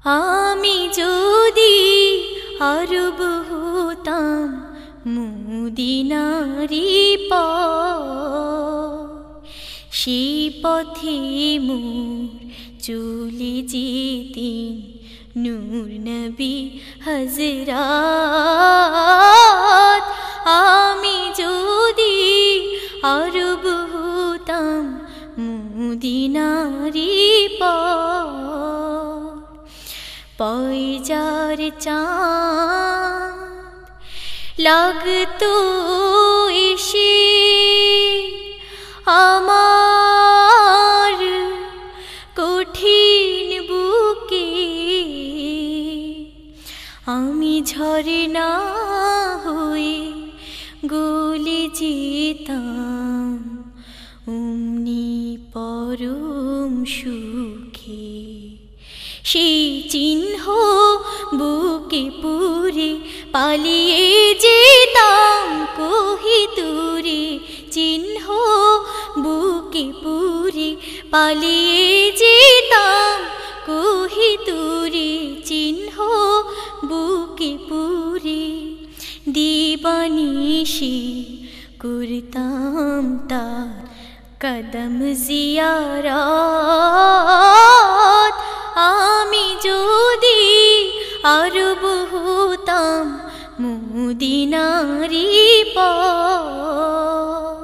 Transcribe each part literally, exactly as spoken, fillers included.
আমি যদি আরব হতাম মদিনারি পথ, সেই পথে মোর চলে যেতেন নূর নবী হযরত। আমি যদি আরব হতাম মদিনারি পথ, পয়জার চাঁদ লাগতো এসে আমার কঠিন বুকে, আমি ঝরনা হয়ে গলে যেতাম অমনি পরম সুখে। সেই চিহ্ন বুকে পুরে পালিয়ে যেতাম কোহিতুরে, চিহ্ন বুকে পুরে পালিয়ে যেতাম কোহিতুরে, চিহ্ন বুকে পুরে দিবানিশি করতাম তার কদম জিয়ারত। আমি যদি আরব হতাম মদিনারি পথ,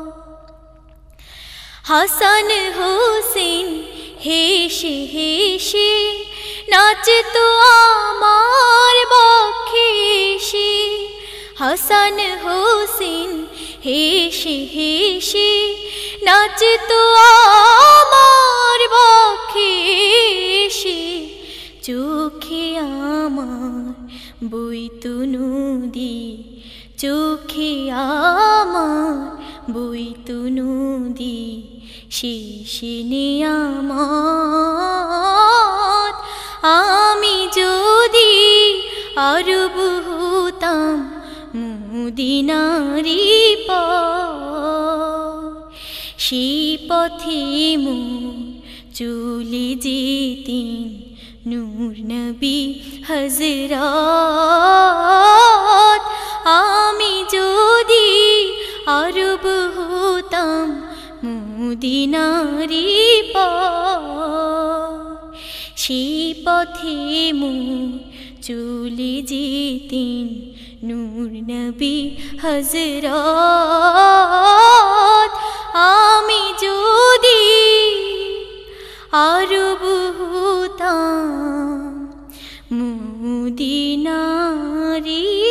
হাসান হোসেন হেসে হেসে নাচতো আমার বক্ষে এসে, হাসান হোসেন হেসে হেসে নাচতো আমার বক্ষে এসে, চোখে আমার বইতো নদী, চোখে আমার বইতো নদী, শেষে নিয়ামত। আমি যদি আরব হতাম মদিনারি পথ, সেই পথে মোর চলে যেতেন নূর নবী হযরত। আমি যদি আরব হতাম মদিনারি পথ, সেই পথে মোর চলে যেতেন নূর নবী হযরত। আমি যদি আরব হতাম মদিনারি